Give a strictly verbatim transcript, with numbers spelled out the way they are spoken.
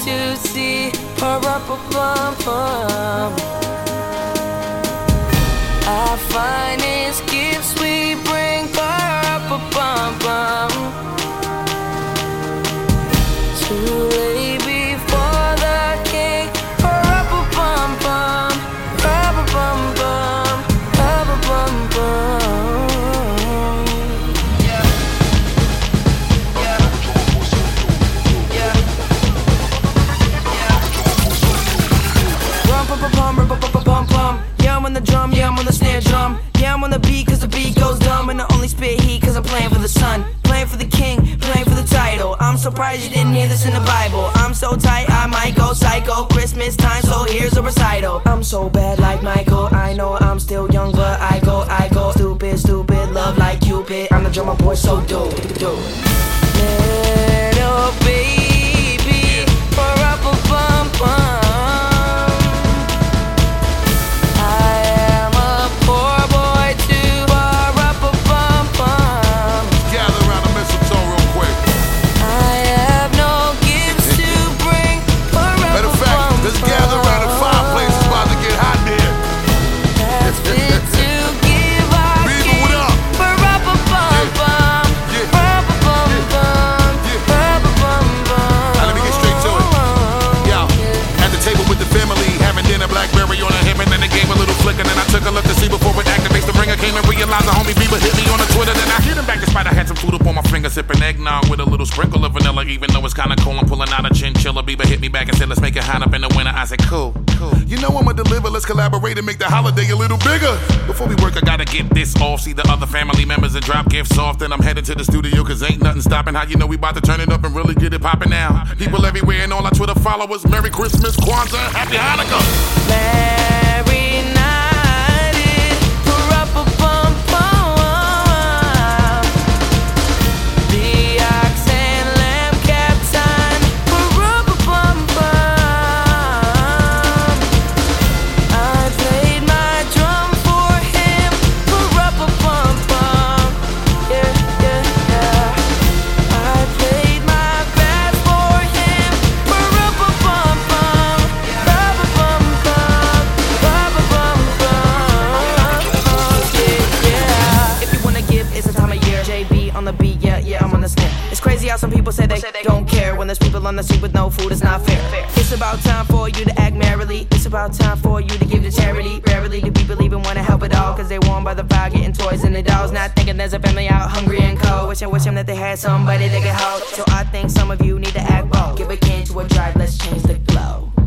to see her up a bum bum. Our finest gifts we bring her up a bum bum. To lay before the king, her up a bum bum, up a bum bum, up a bum bum. Yeah, yeah, yeah, yeah. Rum pum pum pum, rum pum pum pum pum. Yeah, I'm on the drum, yeah, I'm on the snare drum. Yeah, I'm on the beat cause the beat goes dumb. And I only spit heat cause I'm playing for the sun. Playing for the king, playing for the title. I'm surprised you didn't hear this in the Bible. I'm so tight, I might go psycho. Christmas time, so here's a recital. I'm so bad like Michael. I know I'm still young, but I go, I go. Stupid, stupid, love like Cupid. I'm the drummer boy, so do, do. Little baby, for up a bum bum. And then I took a look to see before it activates the ring. I came and realized the homie Bieber hit me on the Twitter. Then I hit him back despite I had some food up on my finger. Sipping eggnog with a little sprinkle of vanilla. Even though it's kinda cold, I'm pulling out a chinchilla. Bieber hit me back and said, let's make it hot up in the winter. I said, cool, cool. You know I'ma deliver, let's collaborate and make the holiday a little bigger. Before we work, I gotta get this off. See the other family members and drop gifts off. Then I'm headed to the studio cause ain't nothing stopping. How you know we about to turn it up and really get it popping now? People everywhere and all our Twitter followers. Merry Christmas, Kwanzaa, Happy Hanukkah. Merry night. Some people say they don't care when there's people on the street with no food. It's not fair. It's about time for you to act merrily. It's about time for you to give to charity. Rarely do people even want to help at all, cause they warm by the fire, getting toys and the dolls. Not thinking there's a family out hungry and cold. Wishing, wishing that they had somebody they could hold. So I think some of you need to act bold. Give a can to a drive, let's change the glow.